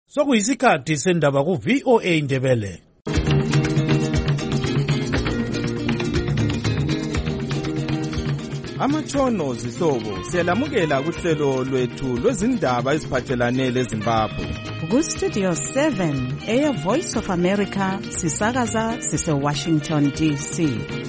Sokuyisikhathi sendaba ku VOA Indebele. Amatshono zihlobo siyalamukela kuhlelo lwethu lwezindaba eziphathelane leZimbabwe. Ku Studio 7 Air Voice of America sisakaza sise Washington DC.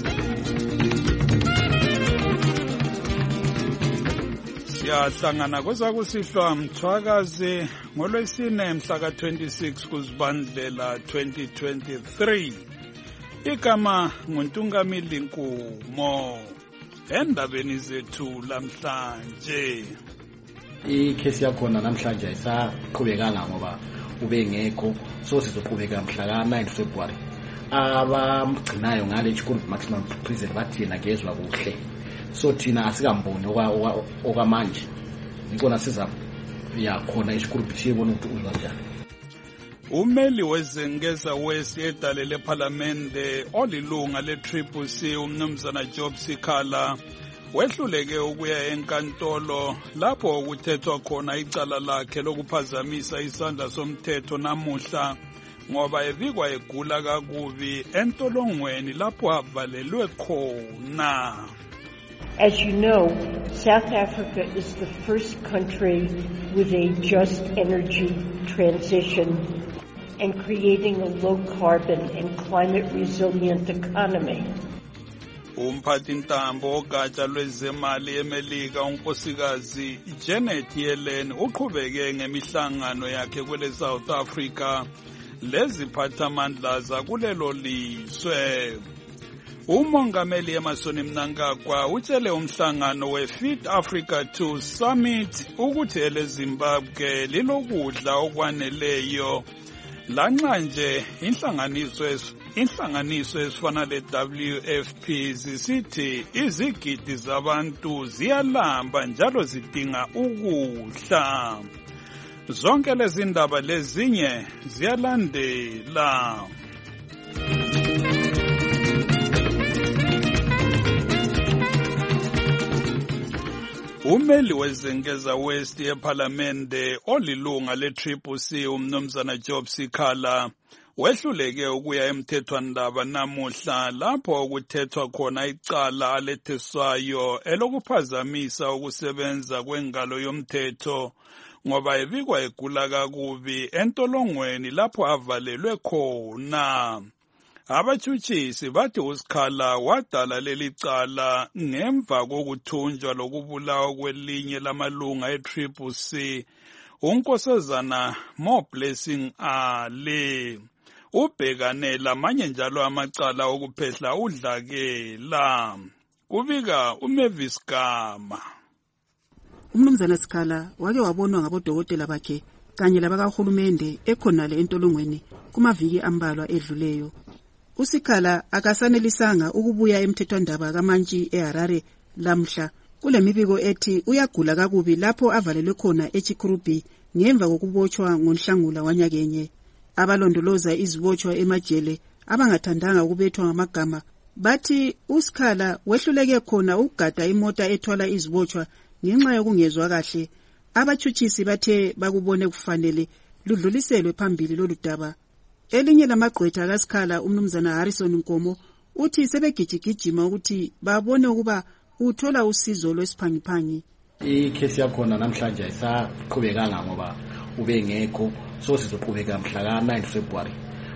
Siyahlangana kwezakusihlwa mthwakazi ngolwesine mhla ka-26 kuZibandlela 2023. Igama nguNtungamili Nkumo. Endabeni zethu lamhlanje. Ikhesi yakhona namhlanje ayisaqhubekanga ngoba ubengekho, so sizoqhubeka mhla ka-9 February. Abamgcinayo ngale Chikungu Maximum Prison bathi yena kezwa kuhle. So thina asikamboni okwamanje. Ngikona siza yakhona isikhuluphi siyebona ukuthi uzanjani. Umeli wezengeza West edale leParliamente olilunga leTriple C umnumzana Job Sikhala wehluleke ukuya enkantolo lapho ukuthethwa khona icala lakhe lokuphazamisa isandla somthetho namuhla ngoba evikwa egula kakubi entolongweni lapho avalelwe khona. As you know, South Africa is the first country with a just energy transition and creating a low-carbon and climate-resilient economy. Umphathintambo ogatsha lwezemali eMelika unkosikazi Janet Yellen uqhubeke ngemihlangano yakhe kwele South Africa leziphathamandla zakulelo lizwe. Umongameli Emmerson Mnangagwa utshele umhlangano we-Fit Africa 2 Summit ukuthi eleZimbabwe lilokudla okwaneleyo. Lanxa nje inhlanganiso ezifana le-WFP zisithi izigidi zabantu ziyalamba njalo zidinga ukudla. Zonke lezi ndaba lezinye ziyalandela. Umeli wezengeza West eParliamente olilunga leTriple C umnumzana Job Sikhala wehluleke ukuya emthethwandaba namuhla lapho ukuthethwa khona icala aletheswayo elokuphazamisa ukusebenza kwengalo yomthetho ngoba evikwa egula kakubi entolongweni lapho avalelwe khona. Abatshutshisi bathi uSikhala wadala leli cala ngemva kokuthunjwa lokubulawa kwelinye lamalunga eTriple C unkosazana More Blessing Ali. Ubhekane lamanye njalo amacala okuphehla udlakela. Kubika uMavis Gama. Umnumzana Sikhala wake wabonwa ngabodokotela bakhe kanye labakahulumende ekhonale entolongweni kumaviki ambalwa edluleyo. uSikhala akasanelisanga ukubuya emthethwandaba kaMantshi eHarare lamhla kulemibiko ethi uyagula kakubi lapho avalelwe khona eChikurubi ngemva kokubotshwa ngoNhlangula wanyakenye. Abalondoloza izibotshwa emajele abangathandanga ukubethwa ngamagama bathi uSikhala wehluleke khona ukugada imota ethwala izibotshwa ngenxa yokungezwa kahle. Abatshutshisi bathe bakubone kufanele ludluliselwe phambili lolu daba. Elinye lamagqwetha kaSikhala umnumzana Harrison Nkomo uthi sebegijigijima ukuthi babone ukuba uthola usizo lwesiphangiphangi. Ikhesi yakhona namhlanje ayisaqhubekanga ngoba ubengekho, so sizoqhubeka mhla ka-9 February.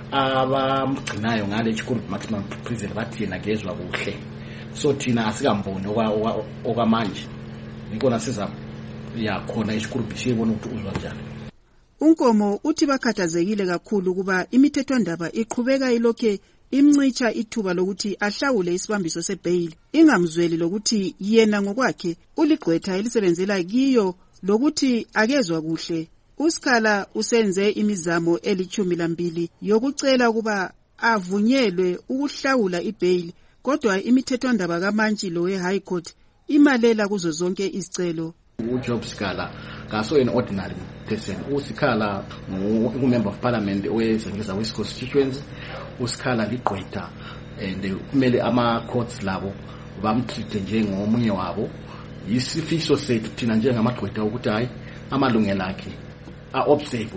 Abamgcinayo ngale Chikungu Maximum Prison bathi yena kezwa kuhle. So thina asikamboni okwamanje. Ngikona siza yakhona isikhuluphi siyebona ukuthi uzanjani. Unkomo uthi bakhathazekile kakhulu ukuba imithethwandaba iqhubeka ilokhe imncicha ithuba lokuthi ahlawule isibambiso sebail, ingamzweli lokuthi yena ngokwakhe uligqwetha elisebenzela kiyo lokuthi akezwa kuhle. uSikhala usenze imizamo eli12 yokucela ukuba avunyelwe ukuhlawula ibail, kodwa imithethwandaba kaMantshi lo we-High Court imalela kuzo zonke izicelo. uJob Sikhala kaso an ordinary person. uSikhala member of parliament owezengeza West constituency. uSikhala ligqwetha and kumele ama-courts labo bamtreat njengomunye wabo. Yisifiso sethu thina njengamagqwetha ukuthi hayi amalungelo akhe a-observe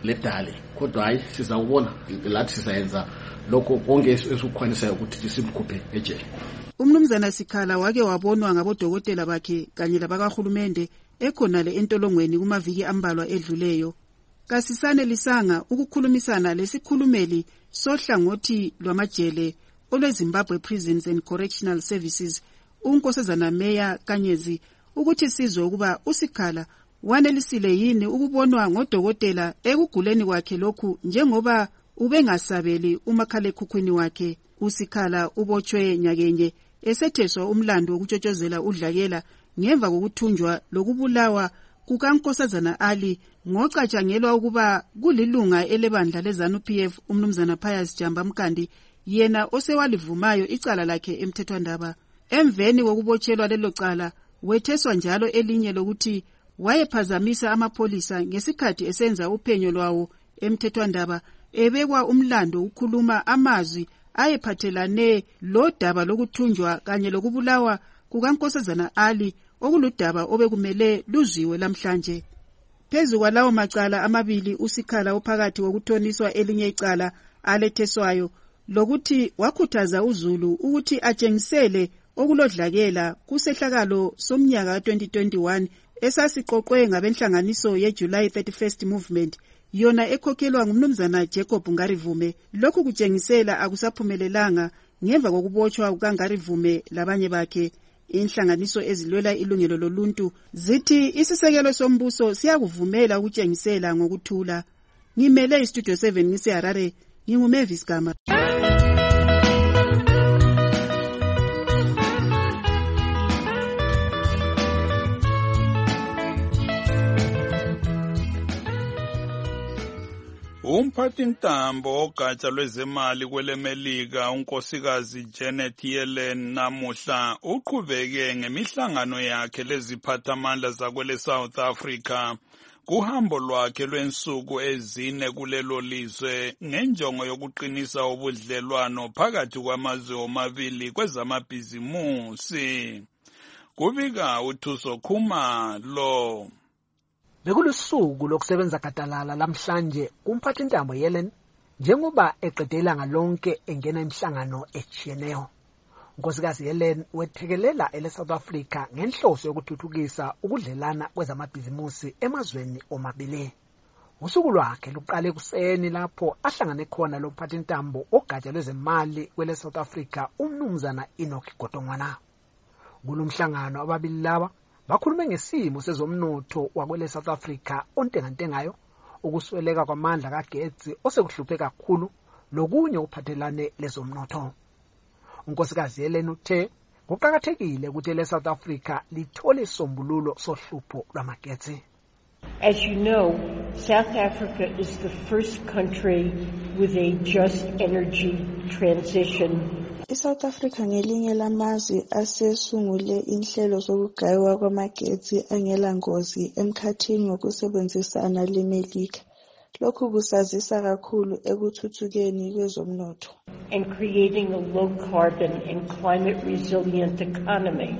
ledale kodwa hayi sizawubona lathi sizayenza lokho konke esikukhwanisayo ukuthi simkhuphe ejele. Umnumzana Sikhala wake wabonwa ngabodokotela bakhe kanye labakahulumende ekhonale entolongweni kumaviki ambalwa edluleyo. Kasisane lisanga ukukhulumisana lesikhulumeli sohlangothi lwamajele olweZimbabwe Prisons and Correctional Services uNkosazana Meya Kanyezi ukuthi sizwe ukuba uSikhala wanelisile yini ukubonwa ngodokotela ekuguleni kwakhe lokhu njengoba ubengasabeli umakhalekhukhwini wakhe. uSikhala ubotshwe nyakenye esetheswa umlando wokutshotshozela udlakela ngemva kokuthunjwa lokubulawa kukaNkosazana Ali ngocatshangelwa ukuba kulilunga elebandla leZANU-PF umnumzana Pius Jamba Mkandi yena osewalivumayo icala lakhe emthethwandaba. Emveni kokubotshelwa lelo cala wetheswa njalo elinye lokuthi wayephazamisa amapholisa ngesikhathi esenza uphenyo lwawo emthethwandaba ebekwa umlando ukukhuluma amazwi ayephathelane lodaba lokuthunjwa kanye lokubulawa kukaNkosazana Ali okuludaba obekumele luzwiwe namhlanje. Phezu kwalawo macala amabili uSikhala uphakathi kokuthoniswa elinye icala aletheswayo lokuthi wakhuthaza uZulu ukuthi atshengisele okulodlakela kusehlakalo somnyaka 2021 esasiqoqwe ngabenhlanganiso yeJuly 31st Movement yona ekhokhelwa ngumnumzana Jacob Ngarivume. Lokhu kutshengisela akusaphumelelanga ngemva kokubotshwa kukaNgarivume labanye bakhe. Inhlanganiso ezilwela ilungelo loluntu zithi isisekelo sombuso siyakuvumela ukutshengisela ngokuthula. Ngimele iStudio 7 ngiseHarare, nginguMavis Gama. Umphathintambo ogatsha lwezemali kwelemelika unkosikazi Janet Yellen namuhla uqhubeke ngemihlangano yakhe leziphathamandla zakwele South Africa kuhambo lwakhe lwensuku ezine kulelo lizwe ngenjongo yokuqinisa ubudlelwano phakathi kwamazwe omabili kwezamabhizimusi. Kubika uThuso Khumalo. Bekulusuku lokusebenza gadalala lamhlanje kumphathintambo Yellen njengoba eqede ilanga lonke engena imihlangano ejiyeneyo. Unkosikazi Yellen wethekelela eSouth Africa ngenhloso yokuthuthukisa ukudlelana kwezamabhizimusi emazweni omabili. Usuku lwakhe luqale kuseni lapho ahlangane khona lomphathintambo ogatsha lwezemali kweleSouth Africa umnumzana Enoch Godongwana. Kulomhlangano ababili laba bakhulume ngesimo sezomnotho wakwele South Africa ontengantengayo, ukusweleka kwamandla kagetsi osekuhluphe kakhulu lokunye ukuphathelane lezomnotho. Unkosikazi Yellen uthe kuqakathekile ukuthi leSouth Africa lithole isombululo sohlupho lwamagetsi. As you know, South Africa is the first country with a just energy transition. ISouth Africa ngelinye lamazwe asesungule inhlelo zokugaywa kwamagetsi angela ngozi emkhathini ngokusebenzisana leMelika. Lokhu kusazisa kakhulu ekuthuthukeni kwezomnotho and creating a low carbon and climate resilient economy.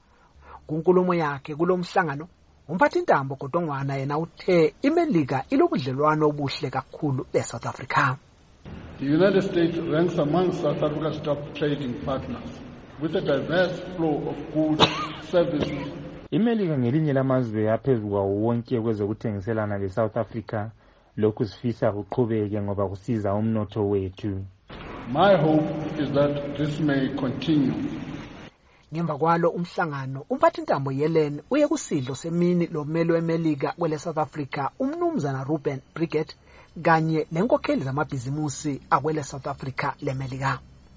Kunkulumo yakhe kulomhlangano umphathintambo Godongwana yena uthe iMelika ilobudlelwano obuhle kakhulu leSouth Africa. The United States ranks among South Africa's top trading partners with a diverse flow of goods, services. iMelika ngelinye lamazwe aphezulu kwawo wonke kwezokuthengiselana leSouth Africa. Lokhu sifisa kuqhubeke ngoba kusiza umnotho wethu. My hope is that this may continue. Ngemva kwalo umhlangano umphathintambo Yellen uye kusidlo semini lomelo weMelika kwele South Africa umnumzana Ruben Brigett kanye nenkokheli zamabhizimusi akwele South Africa leMelika.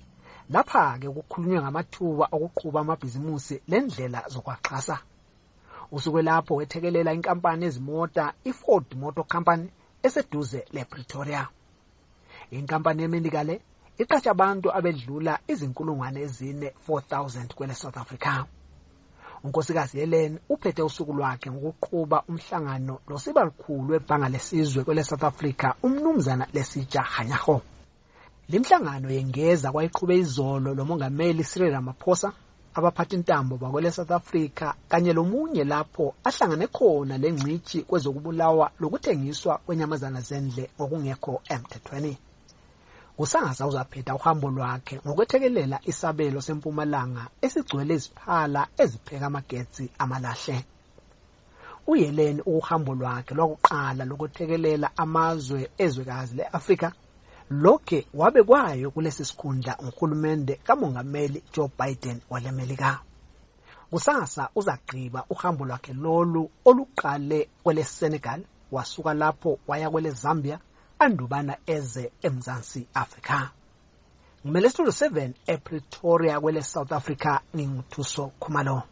Lapha ke kukhulunywa ngamathuba okuqhuba amabhizimusi lendlela zokwaxhasa. Usuke lapho wethekelela inkampani ezimota iFord Motor Company eseduze lePretoria. Inkampani yeMelika le iqhatsha abantu abedlula izinkulungwane ezine 4,000 kwele South Africa. Unkosikazi Yellen uphethe usuku lwakhe ngokuqhuba umhlangano losibalukhulu webhanga lesizwe kwele South Africa umnumzana Lesija Hanyaho. Limhlangano yengeza kwayiqhube izolo lomongameli Cyril Ramaphosa abaphathintambo bakwele South Africa kanye lomunye lapho ahlangane khona lengcici kwezokubulawa lokuthengiswa kwenyamazana zendle ngokungekho emthethweni. Kusasa uzaphetha uhambo lwakhe ngokwethekelela isabelo sempumalanga esigcwele iziphala ezipheka amagetsi amalahle. UYellen uhambo lwakhe lokuqala lokuthekelela amazwe ezwekazi leAfrika lokhe wabe kwayo kulesi sikhundla nguhulumende kamongameli Joe Biden walemelika. Kusasa uzagqiba uhambo lwakhe lolu oluqale kwele Senegal wasuka lapho waya kwele Zambia andubana eze eMzansi Afrika. Ngimele Studio 7 ePretoria kwele South Africa nginguthuso Khumalo.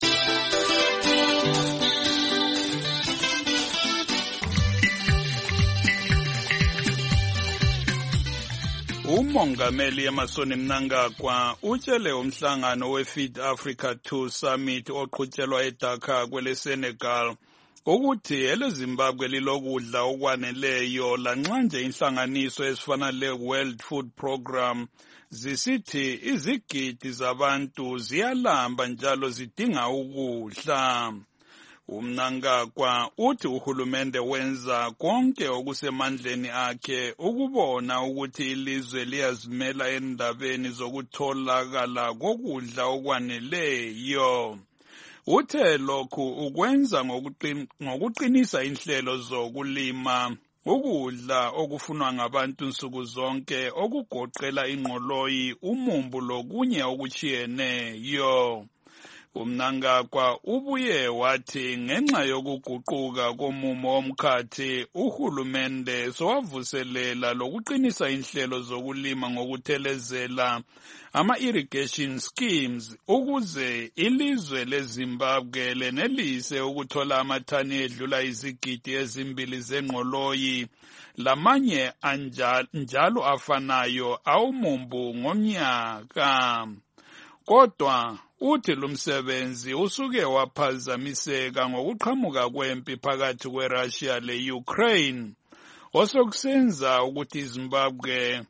Umongameli Emmerson Mnangagwa utshele umhlangano weFeed Africa 2 Summit oqhutshelwa eDhaka kwele Senegal ukuthi eleZimbabwe lilokudla okwaneleyo lanxa nje inhlanganiso ezifana le-World Food Program zisithi izigidi zabantu ziyalamba njalo zidinga ukudla. Mnangagwa uthi uhulumende wenza konke okusemandleni akhe ukubona ukuthi ilizwe liyazimela endabeni zokutholakala kokudla okwaneleyo. Uthe lokhu ukwenza ngokuqinisa inhlelo zokulima ukudla okufunwa ngabantu nsuku zonke okugoqela ingqoloyi, umumbu lokunye okuchiyeneyo. Mnangagwa ubuye wathi ngenxa yokuguquka komumo womkhathi uhulumende sowavuselela lokuqinisa inhlelo zokulima ngokuthelezela ama-irrigation schemes ukuze ilizwe leZimbabwe lenelise ukuthola amathani edlula izigidi ezimbili zengqoloyi lamanye njalo afanayo awumumbu ngomnyaka. Kodwa uthi lumsebenzi usuke waphazamiseka ngokuqhamuka kwempi phakathi kweRussia le-Ukraine osokusenza ukuthi iZimbabwe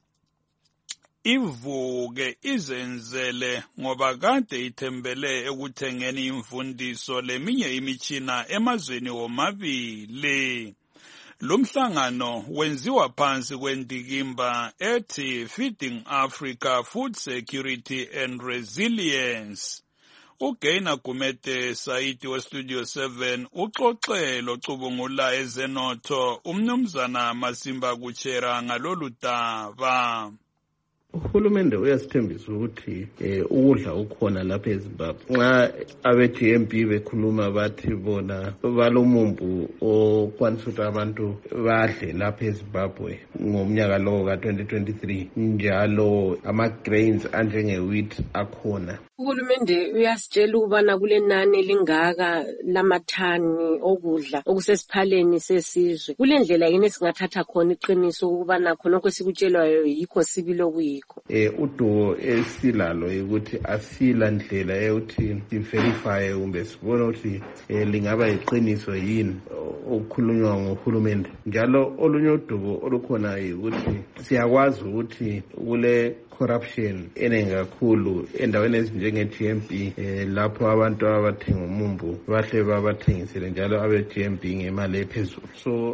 ivuke izenzele ngoba kade ithembele ekuthengeni imfundiso leminye imitshina emazweni womabili. Lumhlangano wenziwa phansi kwendikimba ethi Feeding Africa Food Security and Resilience. uGaina Gumede Saidi weStudio 7 uxoxe locubungula ezenotho umnumzana Masimba Kuchera ngalolu daba. Uhulumende uyasithembisa ukuthi ukudla ukhona lapha eZimbabwe. Nxa abe-GMP bekhuluma bathi bona balomumbu okwanisa ukuthi abantu badle lapha eZimbabwe ngomnyaka lo ka-2023 njalo ama-grains anjenge-wheat akhona. Uhulumende uyasitshela ukubana kule nani lingaka lamathani okudla okusesiphaleni sesizwe. Kule ndlela yini singathatha khona iqiniso ukubana khonokho esikutshelwayo yikho sibili okuyikho. Udumo esilalo ukuthi asila ndlela yokuthi i-verify kumbe sibone ukuthi lingaba yiqiniso yini okukhulunywa nguhulumende. Njalo olunye udumo olukhona ukuthi siyakwazi ukuthi kule corruption enengi kakhulu endaweni ezinjenge-GMB lapho abantu abathenga umumbu bahle babathengisele njalo abe-GMB ngemali ephezulu. So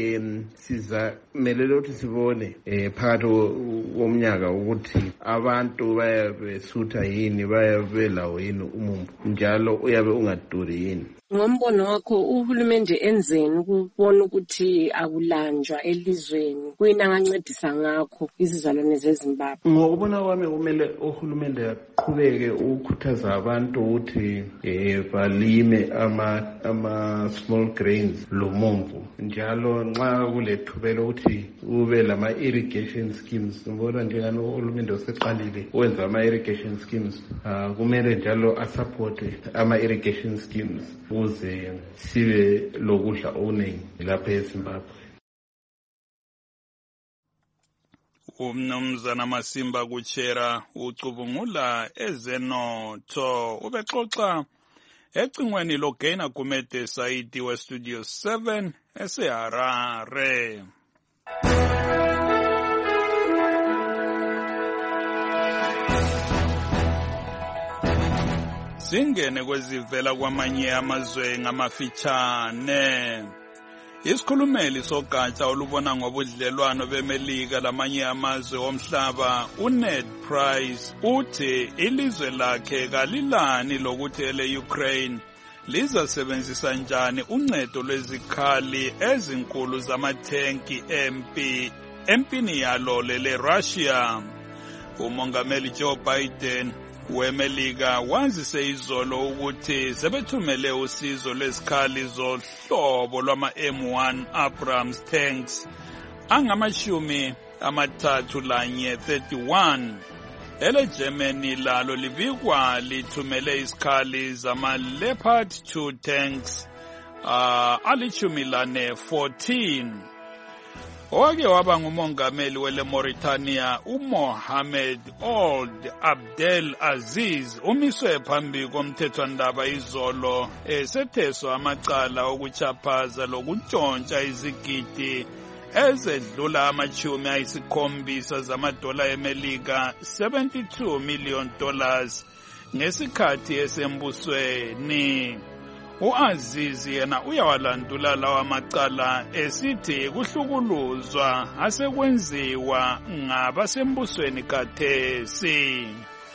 sizamelele ukuthi sibone phakathi komnyaka ukuthi abantu bayabesutha yini, bayabelawo yini umumbu njalo uyabe ungaduri yini. Ngombono wakho uhulumende enzeni ukubona ukuthi akulanjwa elizweni kuyini angancedisa ngakho izizalwane zeZimbabwe? Ngokubona kwami kumele uhulumende aqhubeke ukukhuthaza abantu ukuthi balime ama-small grains lomumbu njalo nxa kulethubelo ukuthi kube lama-irrigation schemes. Ngibona njengani uhulumende oseqalile wenza ama-irrigation schemes kumele njalo asupporte ama-irrigation schemes ukuze sibe lokudla okuningi lapha eZimbabwe. Umnumzana Masimba Kuchera ucubungula ezenotho ubexoxa ecingweni loGaina Gumede Saidi weStudio 7 eseHarare. singene kwezivela kwamanye amazwe ngamafitshane. Isikhulumeli sogatsha olubona ngobudlelwano beMelika lamanye amazwe omhlaba uNed Price uthi ilizwe lakhe kalilani lokuthi ele-Ukraine lizasebenzisa njani uncedo lwezikhali ezinkulu zamathenki empini yalo le-Russia. Umongameli Joe Biden weMelika wazise izolo ukuthi sebethumele usizo lwezikhali zohlobo lwama-M1 Abrams tanks angama-31. Ele-Germany lalo libikwa lithumele izikhali zama-Leopard 2 tanks ali-14. Owake waba ngumongameli wele-Mauritania uMohamed Ould Abdel Aziz umiswe phambi komthethwandaba izolo esetheswa amacala okuchaphaza lokutshontsha izigidi ezedlula $70 zamadola eMelika $72 million ngesikhathi esembusweni. U-Aziz yena uyawalandula lawa macala esithi kuhlukuluzwa asekwenziwa ngabasembusweni khathesi.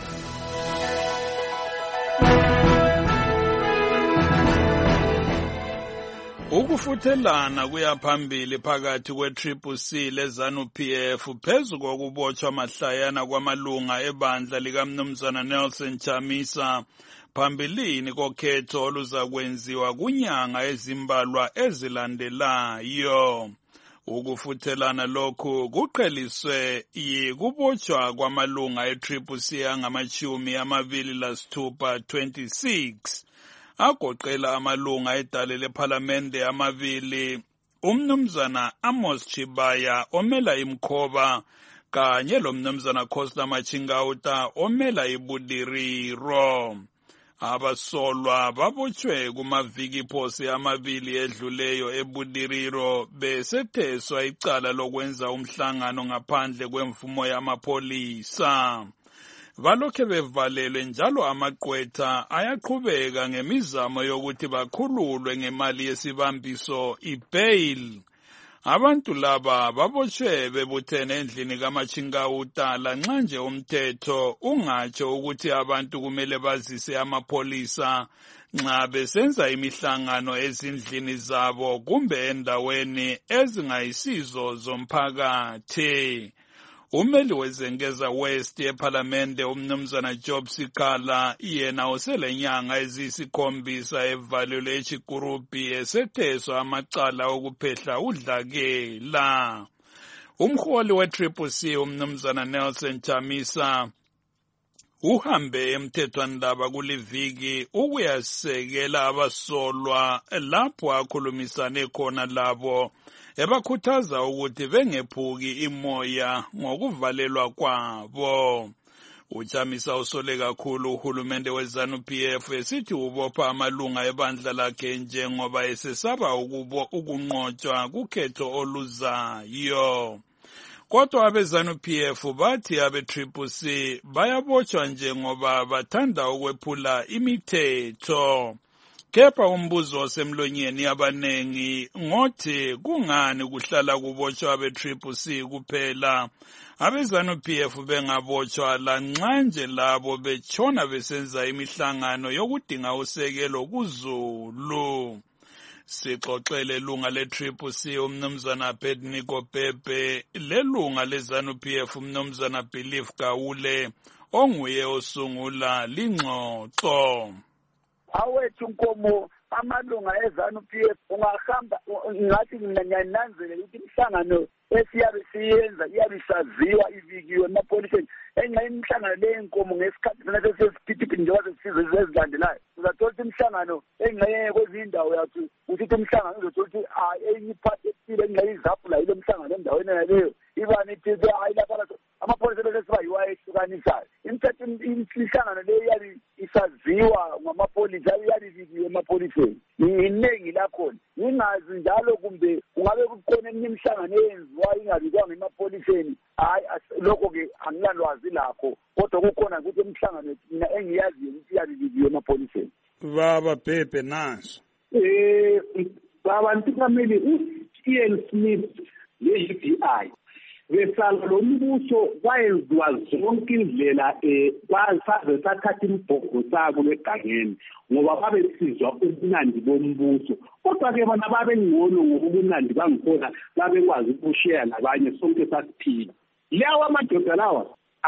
Ukufuthelana kuyaphambili phakathi kwe-CCC le-ZANU-PF phezu kokubotshwa mahlayana kwamalunga ebandla likaMnumzana Nelson Chamisa phambilini kokhetho oluzakwenziwa kunyanga ezimbalwa ezilandelayo. Ukufuthelana lokhu kuqheliswe yikubotshwa kwamalunga e-CCC angama-26 agoqela amalunga edale lephalamende amabili, umnumzana Amos Chibaya omela imkhoba kanye lomnumzana Khosta Machingauta omela ibudiriro. Abasolwa babotshwe kumaviki phosi amabili edluleyo ebudiriro besetheswa icala lokwenza umhlangano ngaphandle kwemvumo yamapholisa. Balokhe bevalelwe njalo amaqwetha ayaqhubeka ngemizamo yokuthi bakhululwe ngemali yesibambiso i-bail. Abantu laba babotshwe bebuthene endlini kaMachingauta lanxa nje umthetho ungatsho ukuthi abantu kumele bazise amapholisa nxa besenza imihlangano ezindlini zabo kumbe endaweni ezingayisizo zomphakathi. Umeli wezengeza West ephalamende umnumzana Job Sikhala yena uselenyanga eziyikhombisa evalelwe eChikurupi esetheswa amacala okuphehla udlakela. Umholi we-CCC umnumzana Nelson Chamisa uhambe emthethwandaba kuliviki ukuyasekela abasolwa lapho akhulumisane khona labo ebakhuthaza ukuthi bengephuki imoya ngokuvalelwa kwabo. Uchamisa usole kakhulu uhulumende we-ZANU-PF esithi ubopha amalunga ebandla lakhe njengoba esesaba ukunqotshwa kukhetho oluzayo. Kodwa abe-ZANU-PF bathi abe-CCC bayabotshwa njengoba bathanda ukwephula imithetho. Kepha umbuzo osemlonyeni abanengi ngothi kungani kuhlala kubotshwa abe-CCC kuphela, abe-ZANU-PF bengabotshwa lanxa nje labo betshona besenza imihlangano yokudinga usekelo kuZulu. Sixoxele lunga le-CCC umnumzana Abednego Bhebhe lelunga le-ZANU-PF umnumzana Belief Gawule onguye osungula lingxoxo. Awethu Nkomo amalunga eZANU-PF ungahamba ngathi nginananzele ukuthi imhlangano esiyabe siyenza iyabisaziwa ivikiwe emapoliseni enxa imihlangano leyinkomo ngesikhathi sona sesesiphithiphi njengoba sesizwe ezilandelayo uzathola ukuthi imihlangano engxenye kwezindawo yathu ukuthi imihlangano uzothola ukuthi enye iphathi ethile enxa izaphu la yilo mhlangano endaweni yaleyo ibani ithi ayilapha amapholisa bese siba yiwa ehlukanisayo. Imithetho imihlangano leyo iyabi isaziwa ngamapolisa iyabivikiwe emapoliseni iningi lakhona ngingazi njalo kumbe ungabe kukhona eminye imihlangano eyenziwayo ingabikwanga emapholiseni. Hayi, lokho-ke angilalwazi lakho, kodwa kukhona ukuthi imihlangano mina engiyaziyo ukuthi iyabikiwe emapholiseni. Baba Pepe naso. Baba Ntikameli, u-Ian Smith le-UDI besala lo mbuso wayenziwa zonke indlela saze sathatha imibhobho sabo legangeni ngoba babesizwa ubunandi bombuso. Kodwa-ke bona babengcono ngobunandi bangikhona babekwazi ukusheya nabanye sonke sasiphila. Lawa amadoda lawa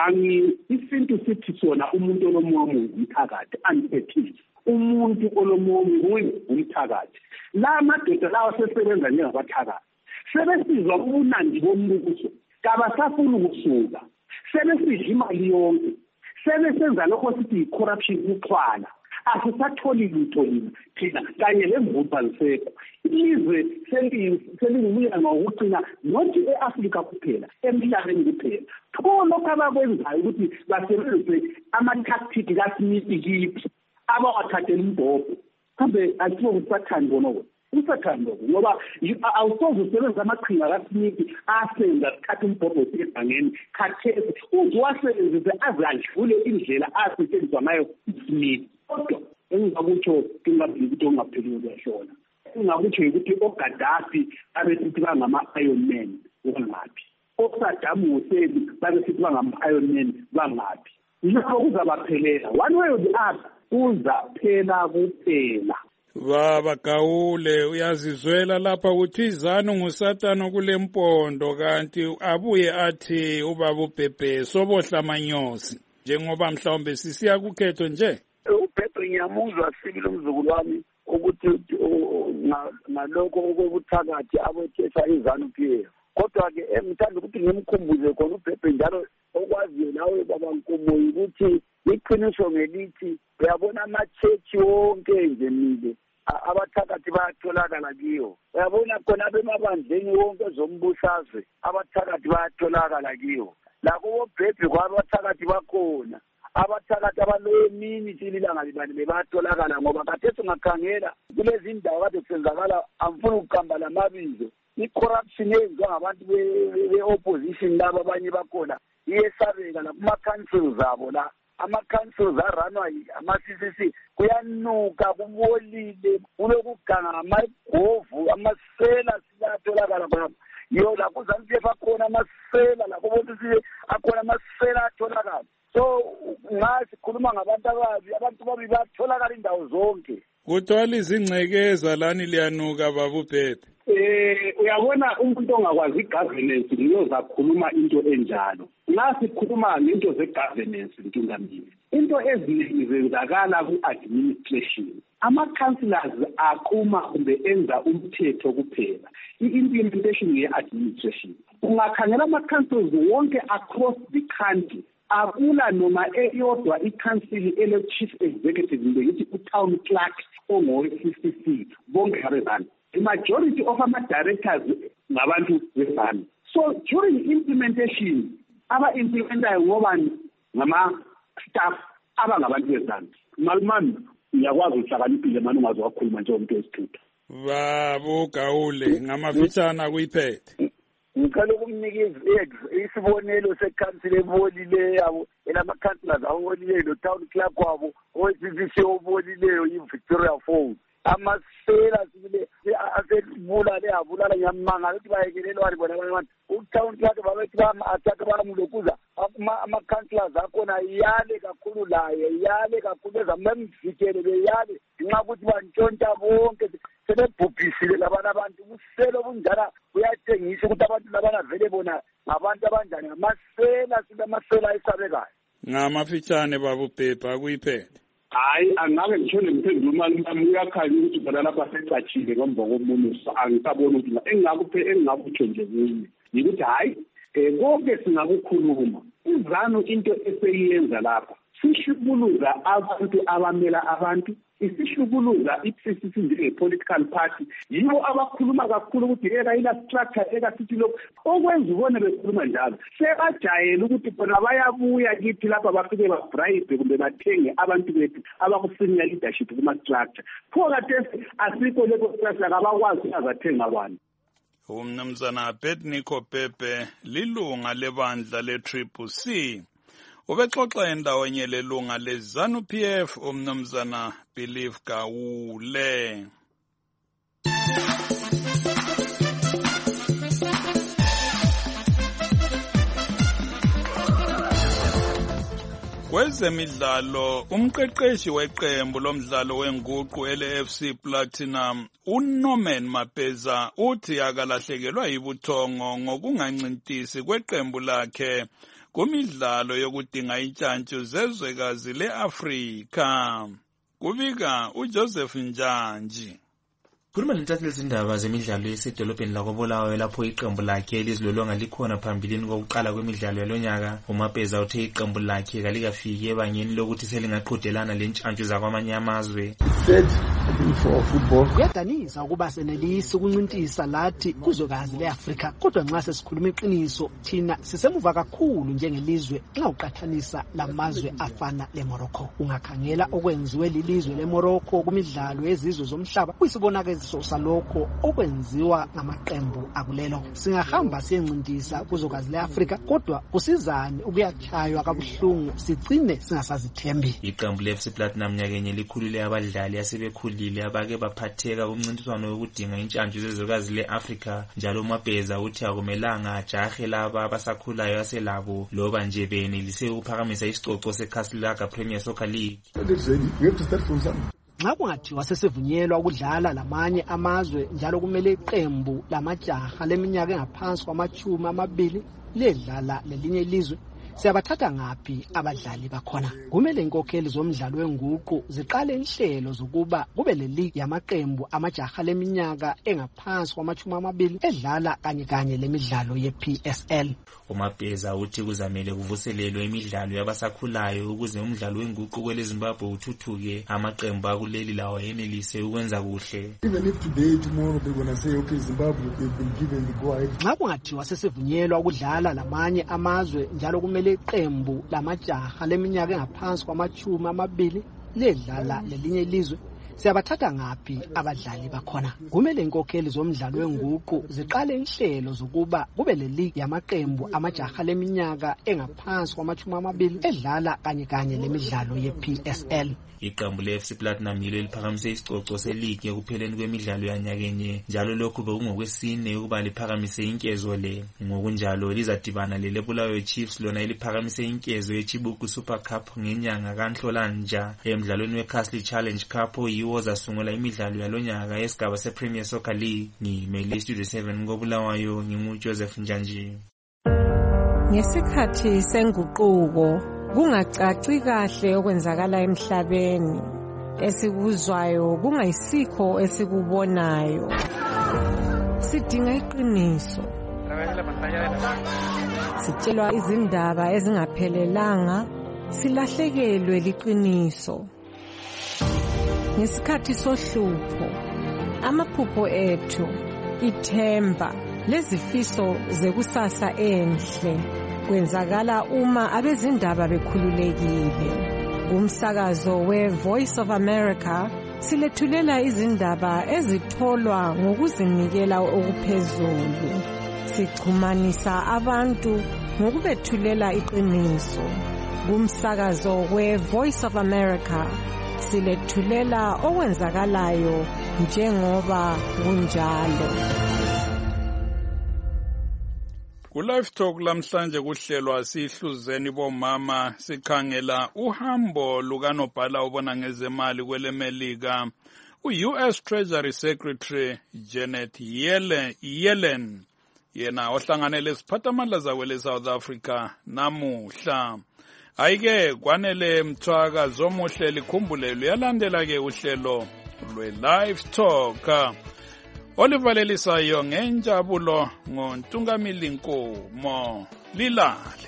isintu sithi sona umuntu olomoya umthakathi andiphethile. Umuntu olomoya umthakathi. La amadoda lawa sesebenza njengabathakathi. Sebesizwa ubunandi bombuso. Kabasafuna ukusuka. Sebesidla imali yonke. Sebesenza lokho sithi i-corruption ukuxhwala. Asisatholi lutho thina kanye lemvutho alisekho. Izwe selingubuya ngokucina nothi e-Afrika kuphela, emhlabeni kuphela. Pho lokho abakwenzayo ukuthi basebenzise ama-tactic kaSmith kithi abawathathela imbhobho. Kambe asibo ukusathanda bonoko. Usathanda ngoba awusoze usebenza amaqhinga kaSmith asenza sikhathi umbhobho egangeni khathesi uzwasebenzise aze adlule indlela asetshenziswa ngayo uSmith. Kodwa engingakutsho ngingabili ukuthi ongapheliwe kuyashona. Engingakutsho ukuthi oGaddafi abesithi bangama-Iron Man bangaphi, oSaddam Hussein babesithi bangama-Iron Man bangaphi. Lokho kuzabaphelela one way or the other, kuzaphela kuphela. Baba Gawule, uyazizwela lapha ukuthi izanu ngusatana kule mpondo kanti abuye athi ubaba uPepe sobohla amanyosi njengoba mhlawumbe sisiya kukhetho nje. uPepe ngiyamuzwa sibili umzukulu wami ukuthi ngalokho okobuthakathi abethesa izanu Pierre. Kodwa-ke ngithanda ukuthi ngimkhumbuze khona uPepe njalo okwaziyo nawe baba Nkomoyi ukuthi iqiniso ngelithi uyabona ama-church wonke nje mile abathakathi bayatholakala kiyo. Uyabona khona abemabandleni wonke zombusazwe abathakathi bayatholakala kiyo. Lakho boBhebhe kwabathakathi bakhona. Abathakathi abaloyo emini ilanga libani bayatholakala ngoba khathesi ungakhangela kulezi ndawo kade kusenzakala amfuna ukuqamba lamabizo. I-corruption eyenziwa ngabantu be-opposition laba abanye bakhona iyesabeka la kuma-councils abo la. Ama-councils aranwa ama-CCC kuyanuka kubolile kulokuganga ngamagovu amasela siyatholakala khona. Yo lakho uZanzibar akhona amasela lakho bonke akhona amasela atholakala. So ngasikhuluma ngabantu ababi, abantu babi batholakala indawo zonke. Kuthiwa izingcekeza lani liyanuka baba uPepe. Uyabona umuntu ongakwazi igovernance uyozakhuluma into enjalo. Nasikhuluma ngento ze-governance Ntungamili. Into eziningi zenzakala ku-administration. Ama-councillors aquma kumbe enza umthetho kuphela. I-implementation ye-administration. Ungakhangela ama-councils wonke across the country. Akula noma eyodwa i-council ele-chief executive ngithi u-town clerk ongowe-CCC bonke abezana. The majority of ama-directors ngabantu bezana. So during implementation aba-implementayo ngobani ngama-staff abangabantu bezana. Malumani uyakwazi ukuhlakaniphile manje ungaze wakhuluma njengomuntu wesithutha. Baba Gawule ngamafitshana kuyiphethe. Ngicela ukumnikeza isibonelo sekhansila ebolileyo elama-councillors abolileyo no-town clerk wabo owe-CCC obolileyo i-Victoria Falls. Amasela sibile asebulale abulala ngiyamangala ukuthi bayekelelwani bona abantu u-town clerk babethi bama-attack bamulokuza ama-councillors akhona iyale kakhulu laye iyale kakhulu ezamemvikele beyale ngenxa yokuthi bantshontsha bonke sebebhubhisile labana abantu ubuselo obunjalo buyathengisa ukuthi abantu labana vele bona ngabantu abanjani ngamasela silamasela ayesabekayo. Ngamafitshane baba uPepe akuyiphethe. Hayi angabe ngithole ngiphendula umalumami uyakhanya ukuthi bona lapha secatshile ngomva komunuso angisabona ukuthi engingakutsho nje kunye yikuthi hayi konke singakukhuluma izanu into eseyenza lapha sishubuluza abantu abamela abantu isihlukulula i-PCC njenge-political party yibo abakhuluma kakhulu ukuthi eka ina-structure eka sithi lokhu okwenza ubone bekhuluma njalo sebajayele ukuthi bona bayabuya kithi lapha bafike babribe kumbe bathenge abantu bethu abaku-senior leadership kuma-structure pho kathesi asikho leso structure kabakwazi ukuzathenga abantu. Umnumzana Abednego Pepe lilunga lebandla le-CCC ubexoxa endaweni lelunga le-ZANU-PF umnumzana Believe Gawule. Kwezemidlalo umqeqeshi weqembu lomdlalo wenguqu ele-FC Platinum uNorman Mapeza uthi akalahlekelwa yibuthongo ngokungancintisi kweqembu lakhe kumidlalo yokudinga intshantshu zezwekazi le-Afrika. Kubika uJoseph Njanji. Khuluma lentathu lezindaba zemidlalo esedolobheni lakoBulawayo lapho iqembu lakhe elizilolonga likhona phambilini kokuqala kwemidlalo yalonyaka. uMapeza uthe iqembu lakhe kalikafiki ebangeni lokuthi selingaqhudelana lentshantshu zakwamanye amazwe. Kuyadanisa ukuba senelisi ukuncintisa lathi kuzwekazi le-Afrika kodwa nxa sesikhuluma iqiniso thina sisemuva kakhulu njengelizwe nxa uqathanisa lamazwe afana leMorocco. Ungakhangela okwenziwe lilizwe leMorocco kumidlalo yezizwe zomhlaba kuyisibonakaliso salokho okwenziwa ngamaqembu akulelo. Singahamba siyencintisa kuzwekazi le-Afrika kodwa kusizani ukuyachaywa kabuhlungu sigcine singasazithembi. Iqembu le-FC Platinum nyakenye likhulule abadlali asebekhulile abake baphatheka kumncintiswano yokudinga intshantshu zezwekazi le-Afrika. Njalo uMapeza uthi akumelanga ajahe laba abasakhulayo aselabo loba nje benelise ukuphakamisa isicoco seCasablanca Premier Soccer League. Nxa kungathiwa sesivunyelwa ukudlala lamanye amazwe njalo kumele iqembu lamajaha leminyaka engaphansi kwama-20 ledlala lelinye ilizwe, siyabathatha ngaphi abadlali bakhona? Kumele inkokheli zomdlalo wenguqu ziqale inhlelo zokuba kube leli yamaqembu amajaha leminyaka engaphansi kwama-20 edlala kanye lemidlalo ye-PSL. uMapeza uthi kuzamele kuvuselelwe imidlalo yabasakhulayo ukuze umdlalo wenguqu kweleZimbabwe uthuthuke. Amaqembu akuleli lawo yenelise ukwenza kuhle. Even if today, tomorrow they're going to say, okay, Zimbabwe, they've been given the go ahead. Nxa kungathiwa sesivunyelwa ukudlala lamanye amazwe njalo kumele iqembu lamajaha leminyaka engaphansi kwama-20 ledlala lelinye ilizwe, siyabathatha ngaphi abadlali bakhona? Kumele inkokheli zomdlalo wenguqu ziqale inhlelo zokuba kube leli yamaqembu amajaha leminyaka engaphansi kwama-20 edlala kanye lemidlalo ye-PSL. Iqembu le-FC Platinum yilo liphakamise isicoco seligi ekupheleni kwemidlalo yanyakenye, njalo lokhu bekungokwesine ukuba liphakamise inkezo le. Ngokunjalo lizadibana leBulawayo Chiefs lona eliphakamise inkezo yeChibuku Super Cup ngenyanga kaNhlolanja. Emdlalweni weCastle Challenge Cup yiwo zasungula imidlalo yalonyaka yesigaba sePremier Soccer League. Ngimele Studio 7 koBulawayo, nginguJoseph Njanji. Ngesikhathi senguquko kungacaci kahle okwenzakala emhlabeni, esikuzwayo kungayisikho esikubonayo. Sidinga iqiniso. Sitshelwa izindaba ezingaphelelanga, silahlekelwe liqiniso. Ngesikhathi sohlupho, amaphupho ethu, ithemba lezifiso zekusasa enhle kwenzakala uma abezindaba bekhululekile. Umsakazo we-Voice of America silethulela izindaba ezitholwa ngokuzinikela okuphezulu. Sichumanisa abantu ngokubethulela iqiniso. Umsakazo we-Voice of America silethulela okwenzakalayo njengoba kunjalo. Ku-Live Talk lamhlanje kuhlelwa sihluzeni bomama sikhangela uhambo lukanobhala ubona ngezemali kweleMelika u-US Treasury Secretary Janet Yellen yena ohlanganele siphathamandla zakwele South Africa namuhla. Ayike kwanele mthwakazi omuhle likhumbule luyalandela ke uhlelo lwe-Live Talk olivalelisayo ngenjabulo ngoNtungamili Nkomo. Lilale.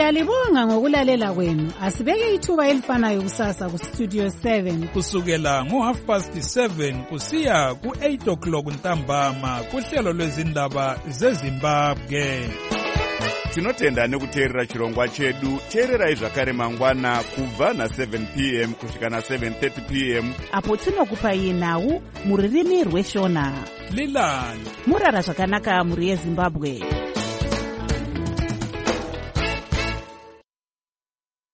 Siyalibonga ngokulalela kwenu. Asibeke ithuba elifanayo kusasa ku Studio 7 kusukela ngo7:30 kusiya ku8 ntambama kuhlelo lwezindaba zeZimbabwe. Tinotenda nekuteerera chirongwa chedu. Teererai zvakare mangwana kubva na7 p.m. kusvika na7:30 p.m. apo tinokupai nhau muririmi rweshona. Lilani murara zvakanaka muri yeZimbabwe.